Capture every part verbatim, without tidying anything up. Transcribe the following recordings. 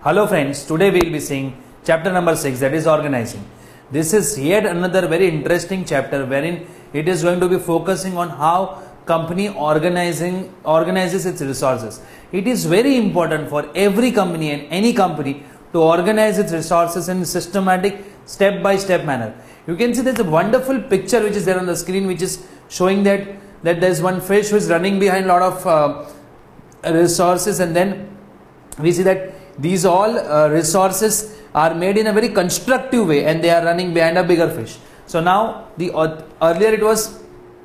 Hello friends, today we will be seeing chapter number six, that is organizing. This is yet another very interesting chapter wherein it is going to be focusing on how company organizing organizes its resources. It is very important for every company and any company to organize its resources in systematic step by step manner. You can see there's a wonderful picture which is there on the screen, which is showing that that there's one fish who is running behind a lot of uh, resources, and then we see that these all uh, resources are made in a very constructive way and they are running behind a bigger fish. So now the uh, earlier it was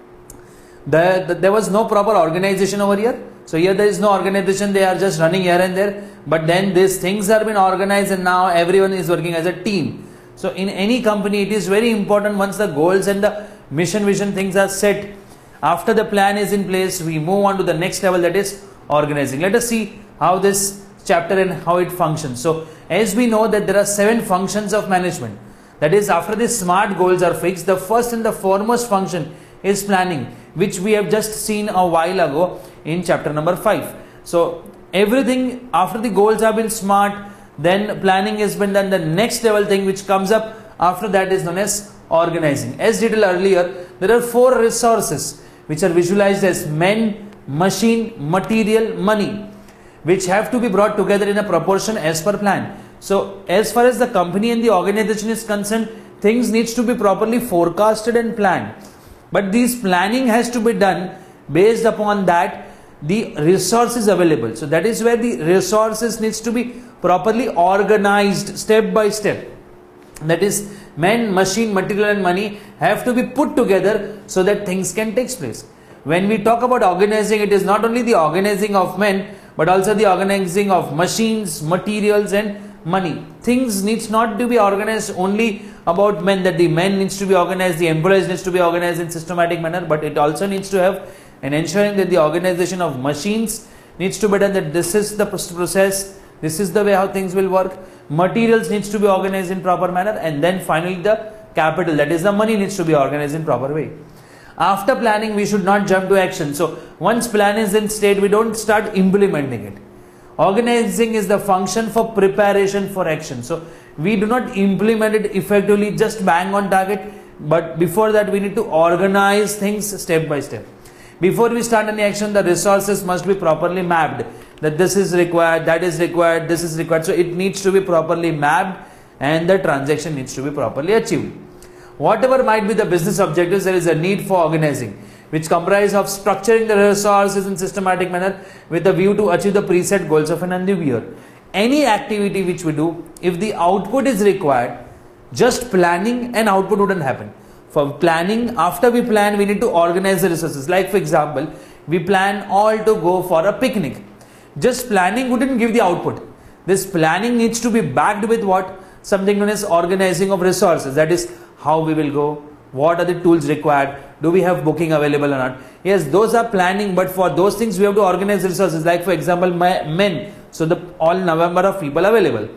the, the there was no proper organization over here. So here there is no organization, they are just running here and there, but then these things are been organized and now everyone is working as a team. So in any company it is very important, once the goals and the mission vision things are set, after the plan is in place, we move on to the next level, that is organizing. Let us see how this chapter and how it functions. So as we know that there are seven functions of management, that is after the SMART goals are fixed, the first and the foremost function is planning, which we have just seen a while ago in chapter number five. So everything after the goals have been SMART, then planning has been done. The next level thing which comes up after that is known as organizing. As detailed earlier, there are four resources which are visualized as men, machine, material, money, which have to be brought together in a proportion as per plan. So as far as the company and the organization is concerned, things needs to be properly forecasted and planned. But this planning has to be done based upon that the resources available. So that is where the resources needs to be properly organized step by step. That is, men, machine, material and money have to be put together so that things can take place. When we talk about organizing, it is not only the organizing of men, but also the organizing of machines, materials and money. Things needs not to be organized only about men, that the men needs to be organized, the employees needs to be organized in systematic manner, but it also needs to have an ensuring that the organization of machines needs to be done, that this is the process, this is the way how things will work. Materials needs to be organized in proper manner, and then finally the capital, that is the money, needs to be organized in proper way. After planning, we should not jump to action. So once plan is in state, we don't start implementing it. Organizing is the function for preparation for action. So we do not implement it effectively, just bang on target, but before that we need to organize things step by step. Before we start any action, the resources must be properly mapped, that this is required, that is required, this is required. So it needs to be properly mapped and the transaction needs to be properly achieved. Whatever might be the business objectives, there is a need for organizing, which comprise of structuring the resources in systematic manner with a view to achieve the preset goals of an endeavor. Any activity which we do, if the output is required, just planning and output wouldn't happen. For planning, after we plan, we need to organize the resources. Like for example, we plan all to go for a picnic. Just planning wouldn't give the output. This planning needs to be backed with what? Something known as organizing of resources. That is how we will go, what are the tools required, do we have booking available or not. Yes, those are planning, but for those things we have to organize resources. Like for example, my men, so the all number of people available.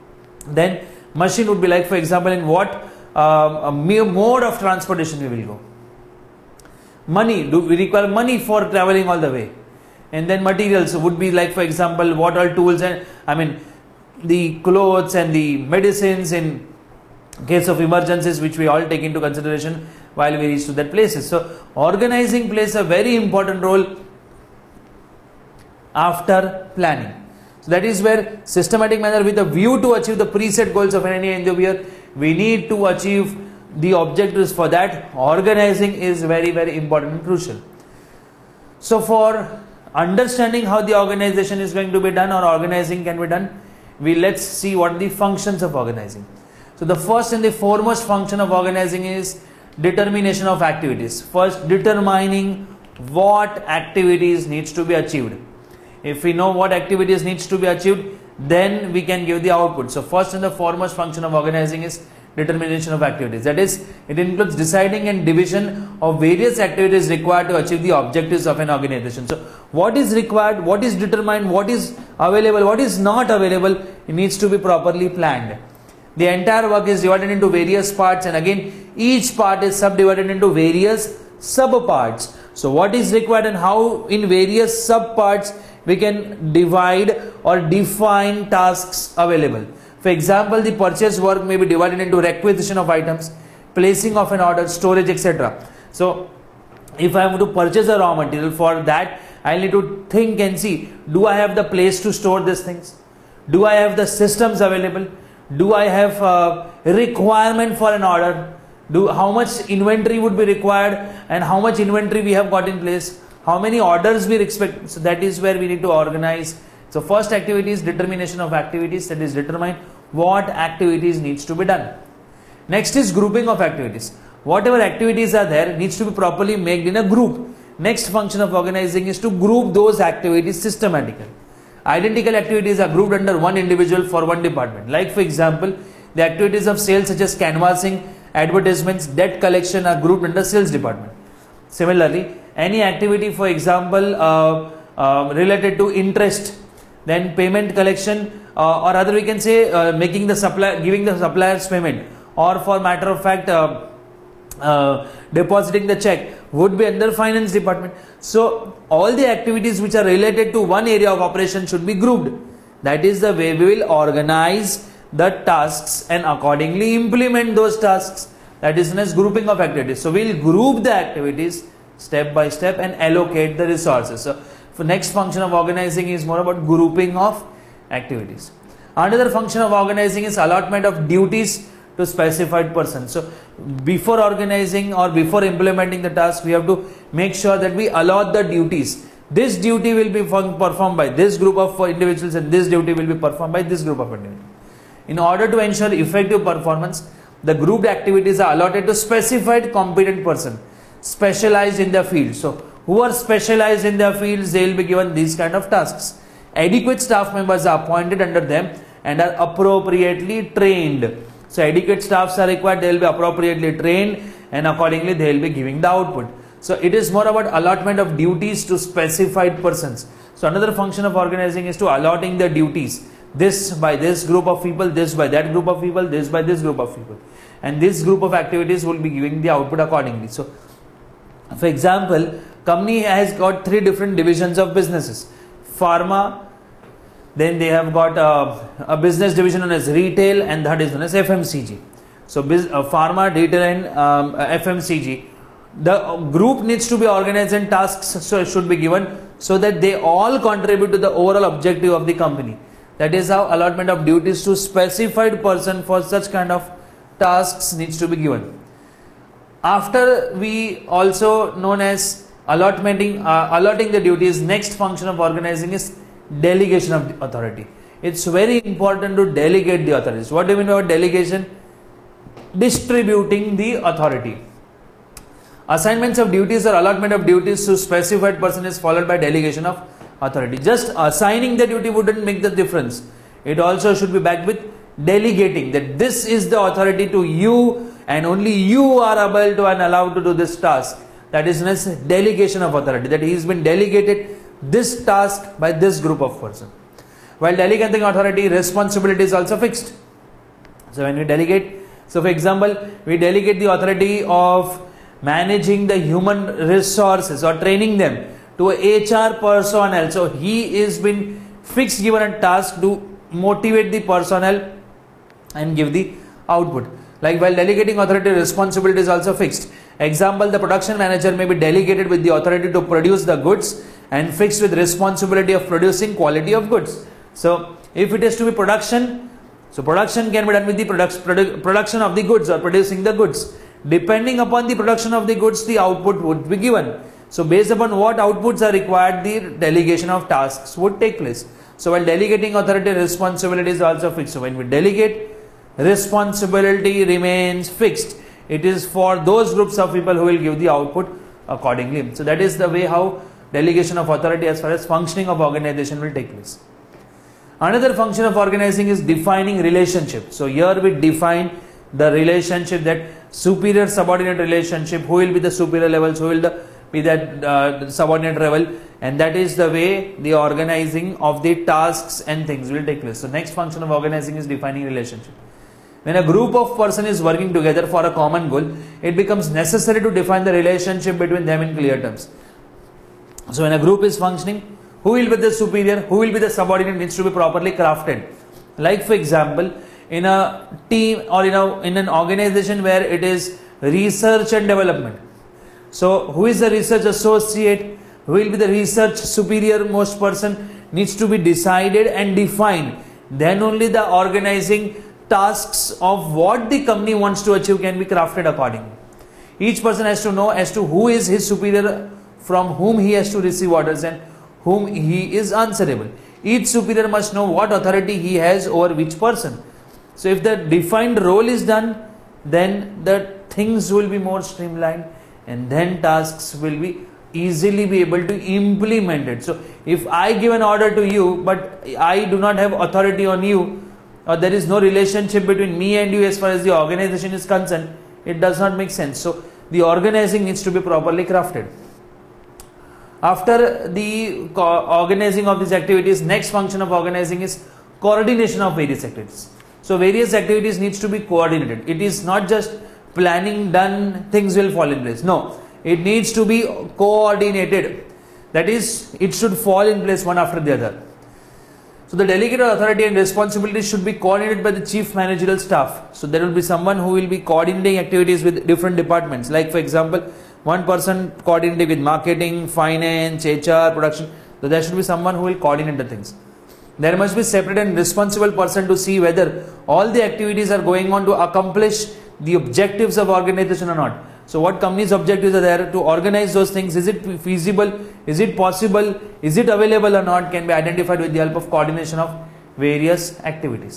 Then machine would be like for example, in what uh, mode of transportation we will go. Money, do we require money for traveling all the way? And then materials would be like for example, what all tools and I mean the clothes and the medicines in case of emergencies, which we all take into consideration while we reach to that places. So organizing plays a very important role after planning. So that is where systematic manner with a view to achieve the preset goals of any endeavor, we need to achieve the objectives. For that, organizing is very very important and crucial. So for understanding how the organization is going to be done or organizing can be done, we let's see what are the functions of organizing. So the first and the foremost function of organizing is determination of activities. First, determining what activities needs to be achieved. If we know what activities needs to be achieved, then we can give the output. So first and the foremost function of organizing is determination of activities. That is, it includes deciding and division of various activities required to achieve the objectives of an organization. So what is required, what is determined, what is available, what is not available, it needs to be properly planned. The entire work is divided into various parts, and again each part is subdivided into various sub parts. So what is required and how in various sub parts we can divide or define tasks available. For example, the purchase work may be divided into requisition of items, placing of an order, storage, et cetera. So if I am to purchase a raw material, for that I need to think and see, do I have the place to store these things? Do I have the systems available? Do I have a requirement for an order? Do how much inventory would be required, and how much inventory we have got in place? How many orders we expect? So that is where we need to organize. So first activity is determination of activities, that is determine what activities needs to be done. Next is grouping of activities. Whatever activities are there needs to be properly made in a group. Next function of organizing is to group those activities systematically. Identical activities are grouped under one individual for one department. Like for example, the activities of sales such as canvassing, advertisements, debt collection are grouped under sales department. Similarly, any activity, for example, uh, uh, related to interest, then payment collection, uh, or other we can say uh, making the supply, giving the suppliers payment, or for matter of fact uh, uh, depositing the check, would be under finance department. So all the activities which are related to one area of operation should be grouped. That is the way we will organize the tasks and accordingly implement those tasks. That is known as grouping of activities. So we will group the activities step by step and allocate the resources. So for next function of organizing is more about grouping of activities. Another function of organizing is allotment of duties to specified persons. So before organizing or before implementing the task, we have to make sure that we allot the duties. This duty will be performed by this group of individuals, and this duty will be performed by this group of individuals. In order to ensure effective performance, the grouped activities are allotted to specified competent person specialized in their field. So who are specialized in their fields, they will be given these kind of tasks. Adequate staff members are appointed under them and are appropriately trained. So adequate staffs are required, they will be appropriately trained, and accordingly they will be giving the output. So it is more about allotment of duties to specified persons. So another function of organizing is to allotting the duties. This by this group of people, this by that group of people, this by this group of people. And this group of activities will be giving the output accordingly. So for example, company has got three different divisions of businesses. Pharma, then they have got a, a business division known as retail, and that is known as F M C G. So biz, uh, pharma, retail and um, F M C G. The group needs to be organized and tasks so it should be given so that they all contribute to the overall objective of the company. That is how allotment of duties to specified person for such kind of tasks needs to be given. After we also known as allotmenting, uh, allotting the duties, next function of organizing is delegation of the authority. It's very important to delegate the authorities. What do you mean by delegation? Distributing the authority. Assignments of duties or allotment of duties to specified person is followed by delegation of authority. Just assigning the duty wouldn't make the difference. It also should be backed with delegating, that this is the authority to you and only you are able to and allowed to do this task. That is known as delegation of authority, that he has been delegated this task by this group of person. While delegating authority, responsibility is also fixed. So when we delegate, so for example, we delegate the authority of managing the human resources or training them to a H R personnel. So he is been fixed, given a task to motivate the personnel and give the output. Like while delegating authority, responsibility is also fixed. Example, the production manager may be delegated with the authority to produce the goods and fixed with responsibility of producing quality of goods. So if it is to be production, so production can be done with the product, produ production of the goods or producing the goods. Depending upon the production of the goods, the output would be given. So based upon what outputs are required, the delegation of tasks would take place. So while delegating authority, responsibility is also fixed. So when we delegate, responsibility remains fixed. It is for those groups of people who will give the output accordingly. So that is the way how delegation of authority as far as functioning of organization will take place. Another function of organizing is defining relationship. So here we define the relationship, that superior subordinate relationship, who will be the superior levels, who will the, be that uh, subordinate level, and that is the way the organizing of the tasks and things will take place. So next function of organizing is defining relationship. When a group of person is working together for a common goal, it becomes necessary to define the relationship between them in clear terms. So when a group is functioning, who will be the superior, who will be the subordinate needs to be properly crafted. Like for example, in a team or in a in an organization where it is research and development. So who is the research associate, who will be the research superior most person needs to be decided and defined. Then only the organizing tasks of what the company wants to achieve can be crafted accordingly. Each person has to know as to who is his superior, from whom he has to receive orders and whom he is answerable. Each superior must know what authority he has over which person. So if the defined role is done, then the things will be more streamlined and then tasks will be easily be able to implement it. So if I give an order to you but I do not have authority on you, or there is no relationship between me and you as far as the organization is concerned, it does not make sense. So the organizing needs to be properly crafted. After the organizing of these activities, next function of organizing is coordination of various activities. So various activities needs to be coordinated. It is not just planning done, things will fall in place. No, it needs to be coordinated. That is, it should fall in place one after the other. So the delegated authority and responsibility should be coordinated by the chief managerial staff. So there will be someone who will be coordinating activities with different departments. Like for example, one person coordinating with marketing, finance, H R, production. So there should be someone who will coordinate the things. There must be separate and responsible person to see whether all the activities are going on to accomplish the objectives of organization or not. So what company's objectives are there to organize those things? Is it feasible? Is it possible? Is it available or not? Can be identified with the help of coordination of various activities.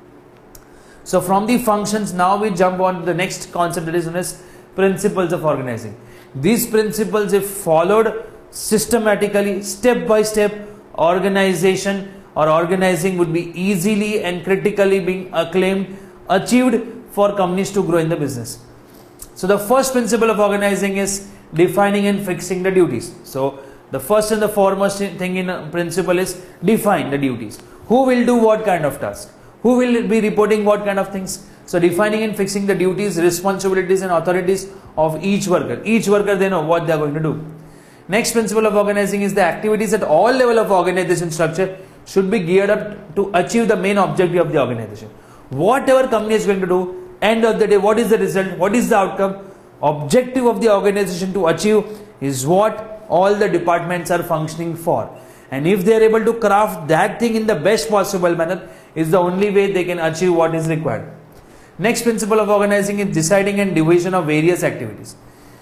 So from the functions, now we jump on to the next concept, that is known as principles of organizing. These principles, if followed systematically, step by step, organization or organizing would be easily and critically being acclaimed, achieved for companies to grow in the business. So the first principle of organizing is defining and fixing the duties. So the first and the foremost thing in a principle is define the duties. Who will do what kind of task? Who will be reporting what kind of things? So defining and fixing the duties, responsibilities and authorities of each worker. Each worker, they know what they are going to do. Next principle of organizing is the activities at all level of organization structure should be geared up to achieve the main objective of the organization. Whatever company is going to do, end of the day, what is the result? What is the outcome? Objective of the organization to achieve is what all the departments are functioning for. And if they are able to craft that thing in the best possible manner, is the only way they can achieve what is required. Next principle of organizing is deciding and division of various activities.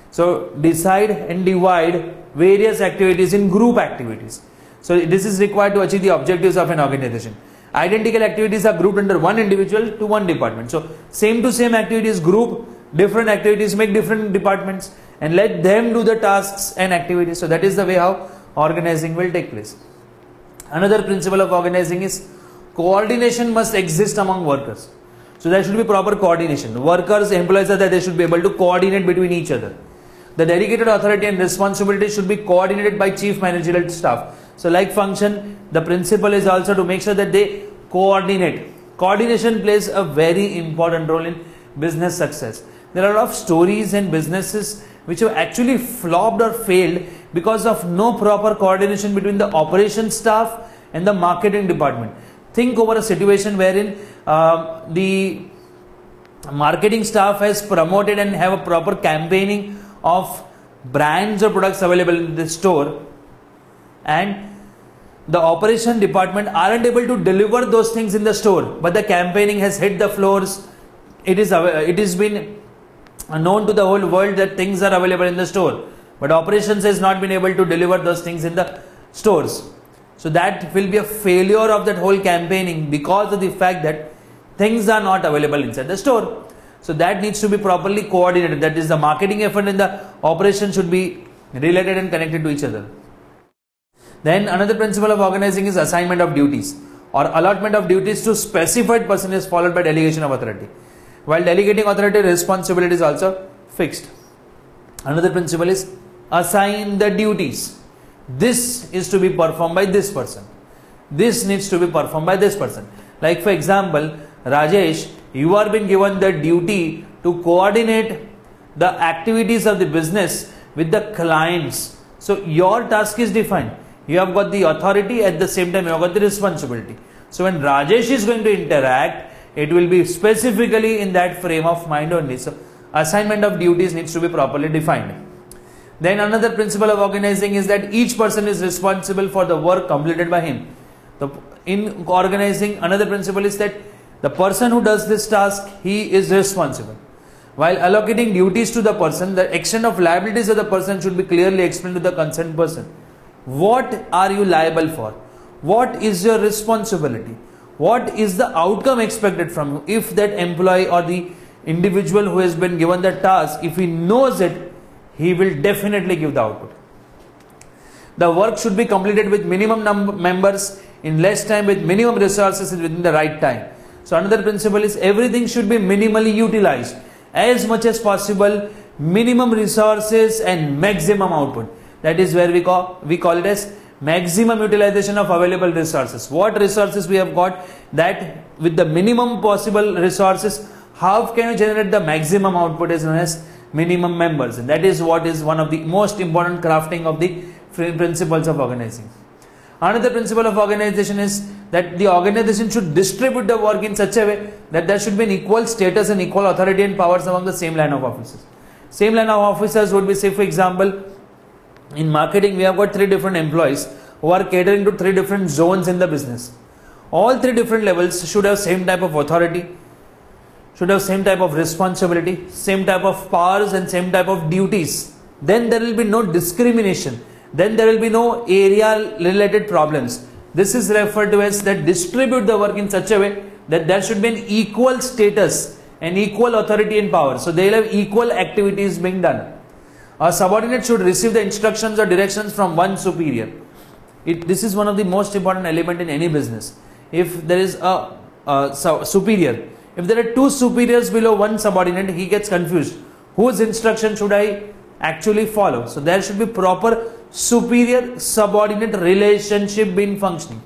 So decide and divide various activities in group activities. So this is required to achieve the objectives of an organization. Identical activities are grouped under one individual to one department. So same to same activities group, different activities make different departments and let them do the tasks and activities. So that is the way how organizing will take place. Another principle of organizing is coordination must exist among workers. So there should be proper coordination. Workers, employees are there, they should be able to coordinate between each other. The delegated authority and responsibility should be coordinated by chief managerial staff. So like function, the principle is also to make sure that they coordinate. Coordination plays a very important role in business success. There are a lot of stories and businesses which have actually flopped or failed because of no proper coordination between the operations staff and the marketing department. Think over a situation wherein uh, the marketing staff has promoted and have a proper campaigning of brands or products available in the store, and the operation department aren't able to deliver those things in the store, but the campaigning has hit the floors. It is it has been known to the whole world that things are available in the store, but operations has not been able to deliver those things in the stores. So that will be a failure of that whole campaigning because of the fact that things are not available inside the store. So that needs to be properly coordinated. That is, the marketing effort and the operation should be related and connected to each other. Then another principle of organizing is assignment of duties or allotment of duties to specified person is followed by delegation of authority. While delegating authority, responsibility is also fixed. Another principle is assign the duties. This is to be performed by this person. This needs to be performed by this person. Like for example, Rajesh, you are being given the duty to coordinate the activities of the business with the clients. So your task is defined. you have got the authority, at the same time you have got the responsibility. So when Rajesh is going to interact, it will be specifically in that frame of mind only. So assignment of duties needs to be properly defined. Then another principle of organizing is that each person is responsible for the work completed by him. The, in organizing, another principle is that the person who does this task, he is responsible. While allocating duties to the person, the extent of liabilities of the person should be clearly explained to the concerned person. What are you liable for? What is your responsibility? What is the outcome expected from you? If that employee or the individual who has been given the task, if he knows it, he will definitely give the output. The work should be completed with minimum number members in less time, with minimum resources within the right time. So another principle is everything should be minimally utilized as much as possible, minimum resources and maximum output. That is where we call we call it as maximum utilization of available resources. What resources we have got, that with the minimum possible resources, how can you generate the maximum output is known as minimum members, and that is what is one of the most important crafting of the principles of organizing. Another principle of organization is that the organization should distribute the work in such a way that there should be an equal status and equal authority and powers among the same line of officers. Same line of officers would be, say for example, in marketing we have got three different employees who are catering to three different zones in the business. All three different levels should have same type of authority, should have same type of responsibility, same type of powers and same type of duties. Then there will be no discrimination. Then there will be no area related problems. This is referred to as that distribute the work in such a way that there should be an equal status and equal authority and power. So they will have equal activities being done. A subordinate should receive the instructions or directions from one superior. It, this is one of the most important element in any business. If there is a, a superior, if there are two superiors below one subordinate, he gets confused. Whose instruction should I actually follow? So there should be proper superior subordinate relationship being functioning.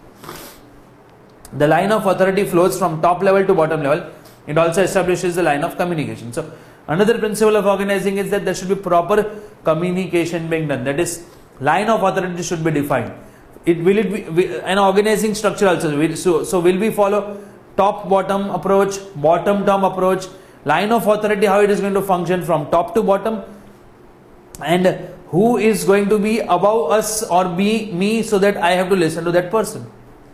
The line of authority flows from top level to bottom level. It also establishes the line of communication. So another principle of organizing is that there should be proper communication being done. That is, line of authority should be defined. It will it be an organizing structure also. So, so will we follow top bottom approach, bottom top approach, line of authority, how it is going to function from top to bottom, and who is going to be above us or be me, so that I have to listen to that person.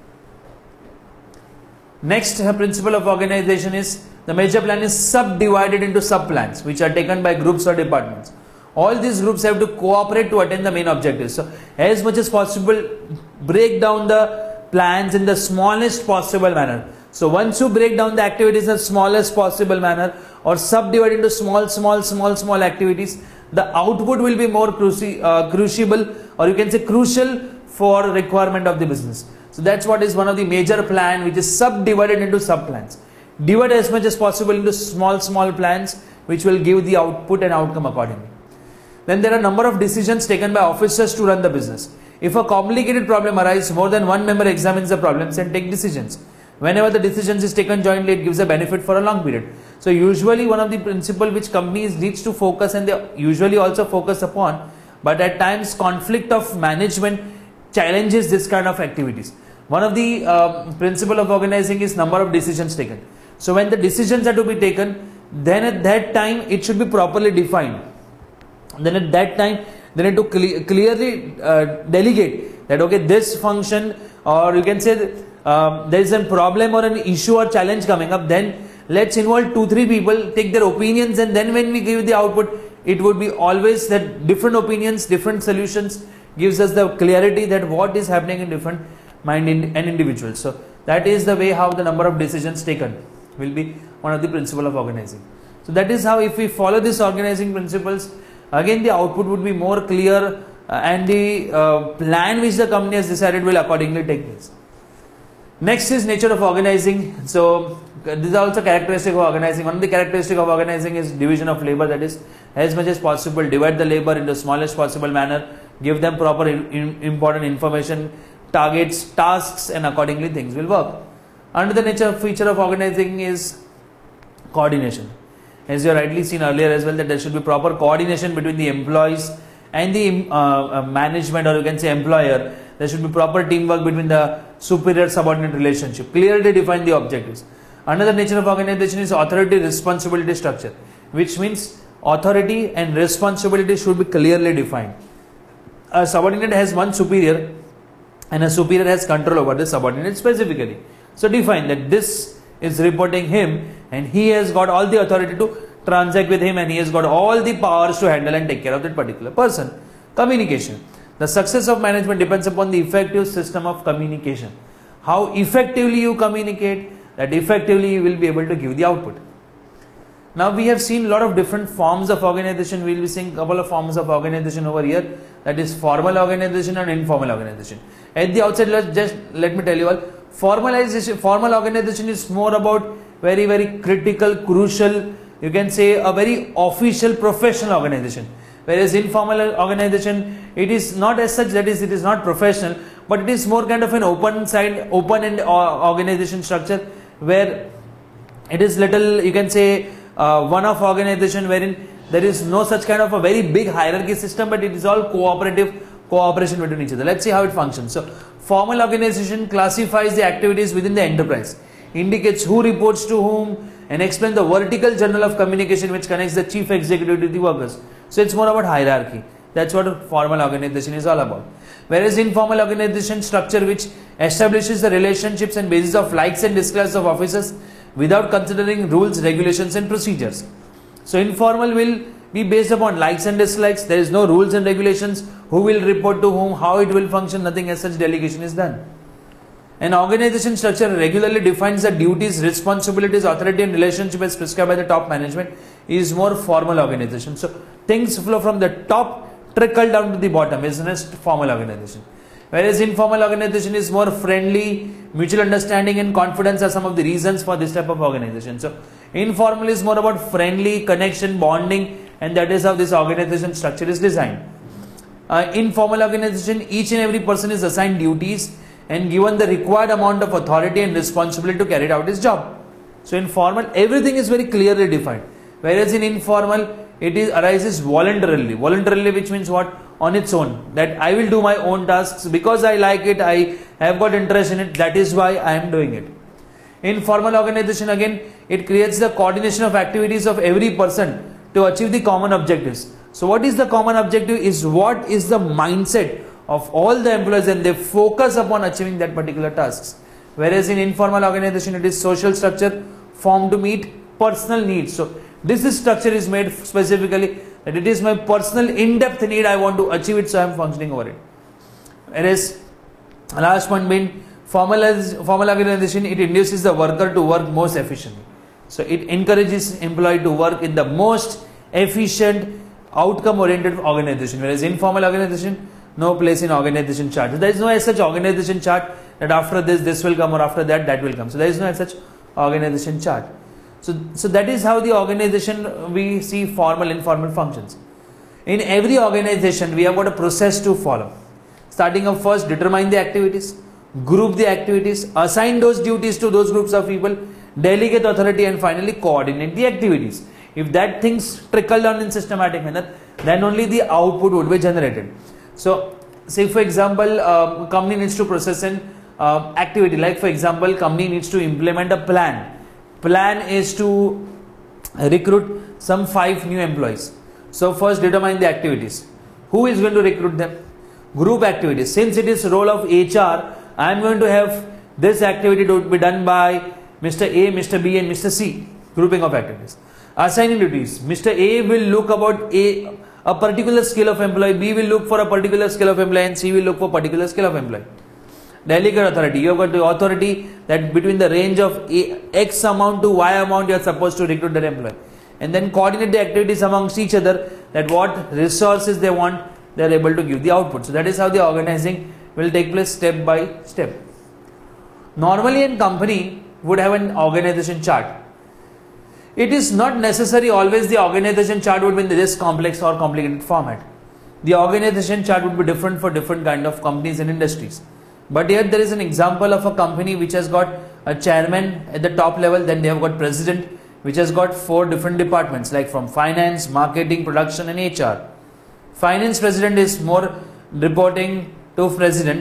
Next principle of organization is the major plan is subdivided into sub plans which are taken by groups or departments. All these groups have to cooperate to attain the main objectives. So as much as possible, break down the plans in the smallest possible manner. So once you break down the activities in the smallest possible manner or subdivide into small, small, small, small activities, the output will be more cruci uh, crucible, or you can say crucial for requirement of the business. So that's what is one of the major plan, which is subdivided into sub plans. Divide as much as possible into small, small plans which will give the output and outcome accordingly. Then there are a number of decisions taken by officers to run the business. If a complicated problem arises, more than one member examines the problems and take decisions. Whenever the decisions is taken jointly, it gives a benefit for a long period. So usually one of the principle which companies needs to focus, and they usually also focus upon, but at times conflict of management challenges this kind of activities. One of the uh, principle of organizing is number of decisions taken. So when the decisions are to be taken, then at that time it should be properly defined. Then at that time they need to cle clearly uh, delegate that, okay, this function, or you can say that, um, there is a problem or an issue or challenge coming up, then let's involve two, three people, take their opinions, and then when we give the output, it would be always that different opinions, different solutions gives us the clarity that what is happening in different mind in an individual. So that is the way how the number of decisions taken will be one of the principle of organizing. So that is how, if we follow these organizing principles, again the output would be more clear, uh, and the uh, plan which the company has decided will accordingly take place. Next is nature of organizing. So this is also characteristic of organizing. One of the characteristic of organizing is division of labor. That is, as much as possible divide the labor into smallest possible manner, give them proper in, in, important information, targets, tasks, and accordingly things will work. Another nature feature of organizing is coordination. As you have rightly seen earlier as well, that there should be proper coordination between the employees and the uh, uh, management, or you can say employer, There should be proper teamwork between the superior subordinate relationship. Clearly define the objectives. Another nature of organization is authority responsibility structure, which means authority and responsibility should be clearly defined. A subordinate has one superior and a superior has control over the subordinate specifically. So define that this is reporting him and he has got all the authority to transact with him and he has got all the powers to handle and take care of that particular person. Communication. The success of management depends upon the effective system of communication. How effectively you communicate, that effectively you will be able to give the output. Now we have seen a lot of different forms of organization. We will be seeing a couple of forms of organization over here, that is formal organization and informal organization. At the outset, let's just let me tell you all, formalization, formal organization is more about very very critical, crucial, you can say a very official professional organization. Whereas informal organization, it is not as such, that is it is not professional, but it is more kind of an open side, open end organization structure where it is little, you can say uh, one of organization wherein there is no such kind of a very big hierarchy system, but it is all cooperative, cooperation between each other. Let's see how it functions. So formal organization classifies the activities within the enterprise, indicates who reports to whom, and explains the vertical journal of communication which connects the chief executive to the workers. So it's more about hierarchy. That's what a formal organization is all about. Whereas informal organization structure which establishes the relationships and basis of likes and dislikes of officers without considering rules, regulations and procedures. So informal will be based upon likes and dislikes. There is no rules and regulations, who will report to whom, how it will function, nothing as such delegation is done. An organization structure regularly defines the duties, responsibilities, authority and relationship as prescribed by the top management is more formal organization. So things flow from the top, trickle down to the bottom is known as formal organization. Whereas informal organization is more friendly, mutual understanding and confidence are some of the reasons for this type of organization. So informal is more about friendly connection, bonding, and that is how this organization structure is designed. Uh, informal organization, each and every person is assigned duties and given the required amount of authority and responsibility to carry out his job. So in formal, everything is very clearly defined. Whereas in informal, it is arises voluntarily. Voluntarily, which means what? On its own. That I will do my own tasks because I like it, I have got interest in it, that is why I am doing it. In formal organization, again, it creates the coordination of activities of every person to achieve the common objectives. So what is the common objective is what is the mindset of all the employees and they focus upon achieving that particular tasks. Whereas in informal organization, it is social structure formed to meet personal needs. So this is structure is made specifically that it is my personal in-depth need, I want to achieve it, so I am functioning over it. Whereas last one being formal, formal organization, it induces the worker to work most efficiently. So it encourages employee to work in the most efficient, outcome oriented organization. Whereas informal organization, no place in organization chart. So there is no as such organization chart that after this, this will come or after that, that will come. So there is no as such organization chart. So, so that is how the organization we see formal, informal functions. In every organization, we have got a process to follow. Starting up first, determine the activities, group the activities, assign those duties to those groups of people, delegate authority and finally coordinate the activities. If that things trickle down in systematic manner, then only the output would be generated. So say for example, uh, company needs to process an uh, activity, like for example, company needs to implement a plan. Plan is to recruit some five new employees. So first determine the activities. Who is going to recruit them? Group activities. Since it is role of H R, I am going to have this activity to be done by Mister A, Mister B and Mister C. Grouping of activities. Assigning duties. Mister A will look about A, a particular skill of employee, B will look for a particular skill of employee and C will look for particular skill of employee. Delegate authority. You have got the authority that between the range of A, X amount to Y amount you are supposed to recruit that employee. And then coordinate the activities amongst each other, that what resources they want, they are able to give the output. So that is how the organizing will take place step by step. Normally a company would have an organization chart. It is not necessary always the organization chart would be in this complex or complicated format. The organization chart would be different for different kind of companies and industries. But here there is an example of a company which has got a chairman at the top level, then they have got president which has got four different departments like from finance, marketing, production and H R. Finance president is more reporting to president,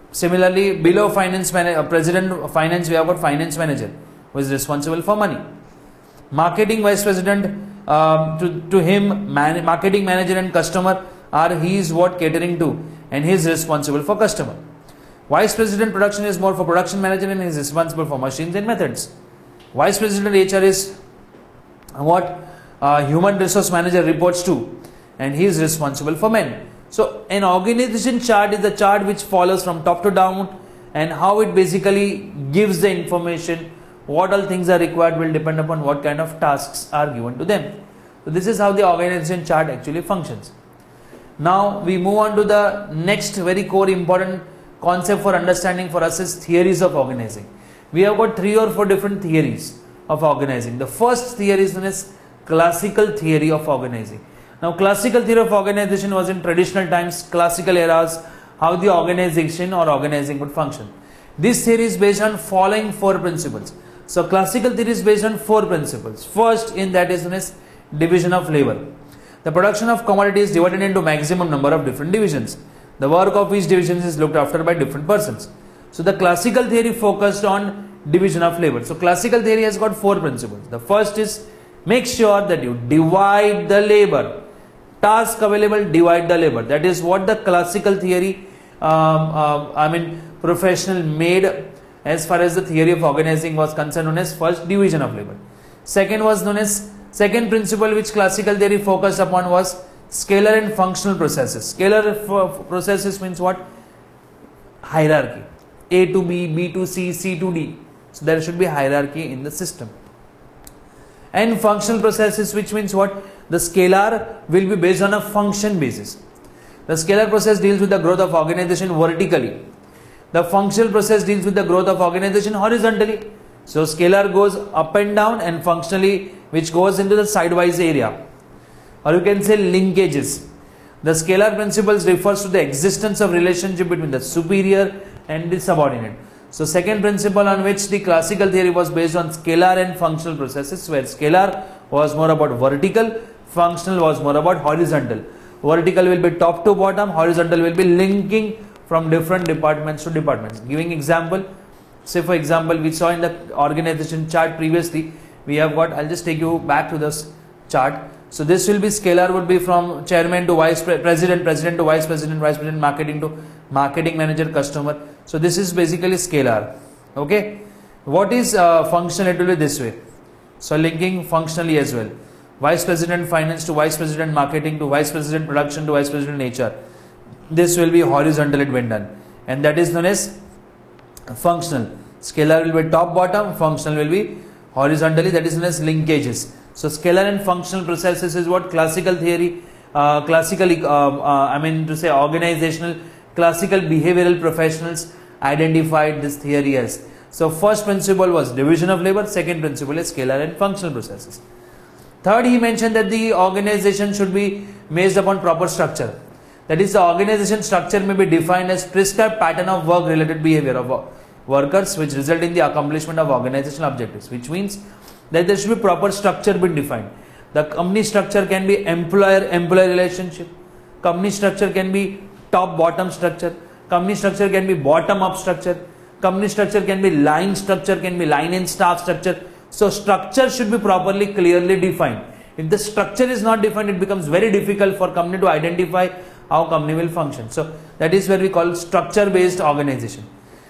Similarly, below finance man- uh, president of finance, we have got finance manager who is responsible for money. Marketing vice president, um, to, to him, man, marketing manager and customer are he is what catering to, and he is responsible for customer. Vice president production is more for production manager and he is responsible for machines and methods. Vice president H R is what uh, human resource manager reports to, and he is responsible for men. So an organization chart is the chart which follows from top to down, and how it basically gives the information. What all things are required will depend upon what kind of tasks are given to them. So this is how the organization chart actually functions. Now we move on to the next very core important concept for understanding for us is theories of organizing. We have got three or four different theories of organizing. The first theory is known as classical theory of organizing. Now classical theory of organization was in traditional times, classical eras, how the organization or organizing would function. This theory is based on following four principles. So classical theory is based on four principles. First in that is known as division of labor. The production of commodity is divided into maximum number of different divisions. The work of each division is looked after by different persons. So the classical theory focused on division of labor. So classical theory has got four principles. The first is make sure that you divide the labor. Task available, divide the labor. That is what the classical theory, um, uh, I mean professional made as far as the theory of organizing was concerned, known as first division of labor. Second was known as, second principle which classical theory focused upon was scalar and functional processes. Scalar processes means what? Hierarchy. A to B, B to C, C to D. So there should be hierarchy in the system. And functional processes, which means what? The scalar will be based on a function basis. The scalar process deals with the growth of organization vertically. The functional process deals with the growth of organization horizontally. So scalar goes up and down, and functionally which goes into the sidewise area. Or you can say linkages. The scalar principles refers to the existence of relationship between the superior and the subordinate. So second principle on which the classical theory was based on scalar and functional processes, where scalar was more about vertical, functional was more about horizontal. Vertical will be top to bottom, horizontal will be linking from different departments to departments. Giving example, say for example we saw in the organization chart previously, we have got, I'll just take you back to this chart. So this will be scalar would be from chairman to vice pre president, president to vice president, vice president marketing to marketing manager, customer. So this is basically scalar. Okay. What is uh, functional? It will be this way. So linking functionally as well. Vice president finance to vice president marketing to vice president production to vice president H R. This will be horizontal it went done, and that is known as functional. Scalar will be top bottom, functional will be horizontally, that is known as linkages. So scalar and functional processes is what classical theory, uh, classically, uh, uh, I mean to say organizational, classical behavioral professionals identified this theory as. So first principle was division of labor, second principle is scalar and functional processes. Third, he mentioned that the organization should be based upon proper structure. That is, the organization structure may be defined as prescribed pattern of work related behavior of workers which result in the accomplishment of organizational objectives, which means that there should be proper structure being defined. The company structure can be employer-employee relationship. Company structure can be top-bottom structure. Company structure can be bottom-up structure. Company structure can be line structure, can be line and staff structure. So structure should be properly, clearly defined. If the structure is not defined, it becomes very difficult for company to identify how company will function. So that is where we call structure-based organization.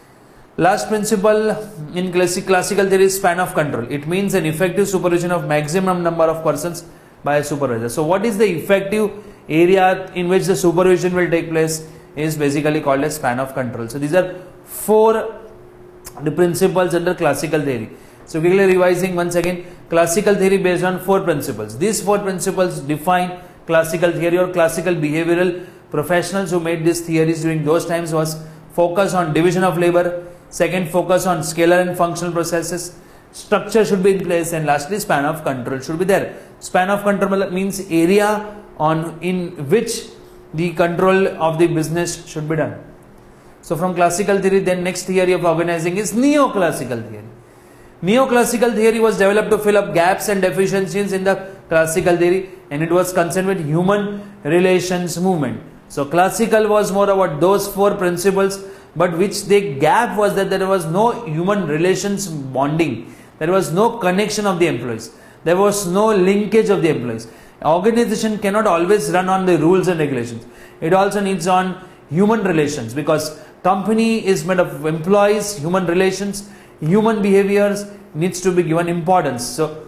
Last principle in classic, classical theory is span of control. It means an effective supervision of maximum number of persons by a supervisor. So what is the effective area in which the supervision will take place is basically called as span of control. So these are four the principles under classical theory. So quickly revising once again, classical theory based on four principles. These four principles define classical theory, or classical behavioral professionals who made these theories during those times was focus on division of labor. Second, focus on scalar and functional processes. Structure should be in place, and lastly, span of control should be there. Span of control means area on in which the control of the business should be done. So from classical theory, then next theory of organizing is neoclassical theory. Neoclassical theory was developed to fill up gaps and deficiencies in the classical theory, and it was concerned with human relations movement. So classical was more about those four principles but which the gap was that there was no human relations bonding. There was no connection of the employees. There was no linkage of the employees. Organization cannot always run on the rules and regulations. It also needs on human relations, because company is made of employees, human relations, human behaviors needs to be given importance. So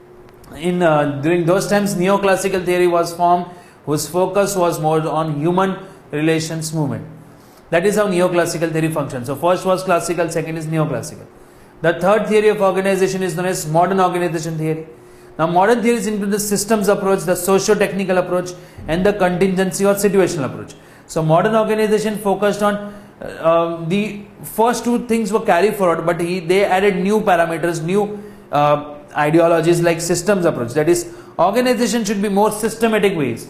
in uh, during those times, neoclassical theory was formed, whose focus was more on human relations movement. That is how neoclassical theory functions. So first was classical, second is neoclassical. The third theory of organization is known as modern organization theory. Now modern theories include the systems approach, the socio-technical approach, and the contingency or situational approach. So modern organization focused on uh, uh, the first two things were carried forward, but he, they added new parameters, new uh, ideologies like systems approach. That is, organization should be more systematic ways.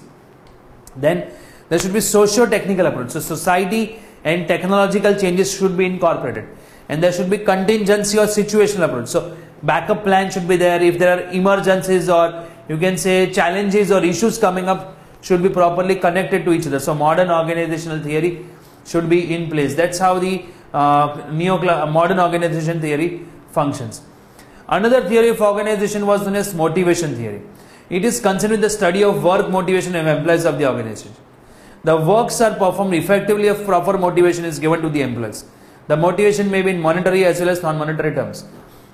Then there should be socio-technical approach. So society and technological changes should be incorporated, and there should be contingency or situational approach. So backup plan should be there. If there are emergencies, or you can say challenges or issues coming up, should be properly connected to each other. So modern organizational theory should be in place. That's how the uh, neo modern organization theory functions. Another theory of organization was known as motivation theory. It is concerned with the study of work, motivation, and employees of the organization. The works are performed effectively if proper motivation is given to the employees. The motivation may be in monetary as well as non-monetary terms.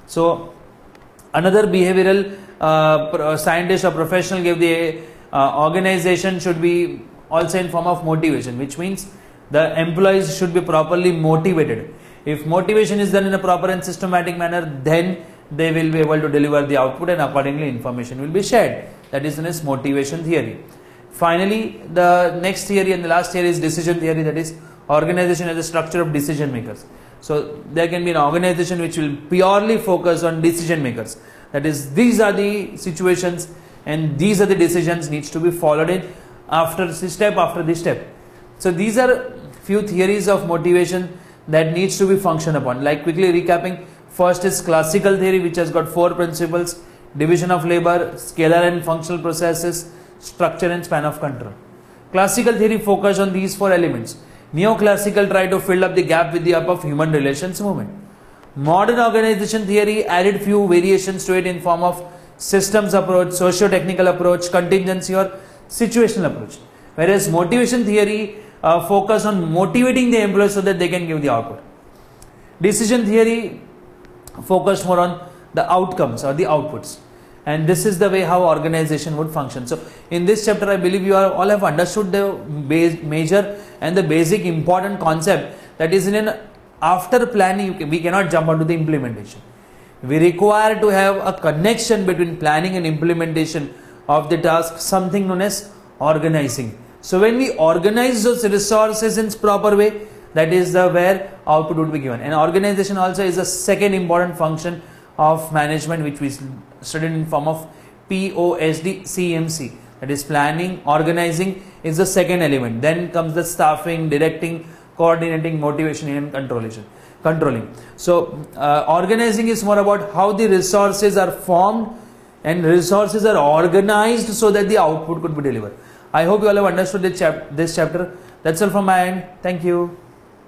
So another behavioral uh, scientist or professional gave the uh, organization should be also in form of motivation, which means the employees should be properly motivated. If motivation is done in a proper and systematic manner, then they will be able to deliver the output, and accordingly information will be shared. That is known as motivation theory. Finally, the next theory and the last theory is decision theory. That is, organization as a structure of decision makers. So there can be an organization which will purely focus on decision makers. That is, these are the situations and these are the decisions needs to be followed in after this step after this step. So these are few theories of motivation that needs to be functioned upon. Like quickly recapping, first is classical theory, which has got four principles: division of labor, scalar and functional processes, structure and span of control. Classical theory focused on these four elements. Neoclassical tried to fill up the gap with the help of human relations movement. Modern organization theory added few variations to it in form of systems approach, socio-technical approach, contingency or situational approach. Whereas motivation theory uh, focused on motivating the employees so that they can give the output. Decision theory focused more on the outcomes or the outputs. And this is the way how organization would function. So in this chapter, I believe you are, all have understood the base, major and the basic important concept, that is, in an after planning we cannot jump onto the implementation. We require to have a connection between planning and implementation of the task, something known as organizing. So when we organize those resources in proper way, that is the where output would be given. And organization also is a second important function of management, which we studied in form of P O S D C M C. That is, planning, organizing is the second element. Then comes the staffing, directing, coordinating, motivation and controlling. Controlling. So uh, organizing is more about how the resources are formed and resources are organized so that the output could be delivered. I hope you all have understood this, chap this chapter. That's all from my end. Thank you.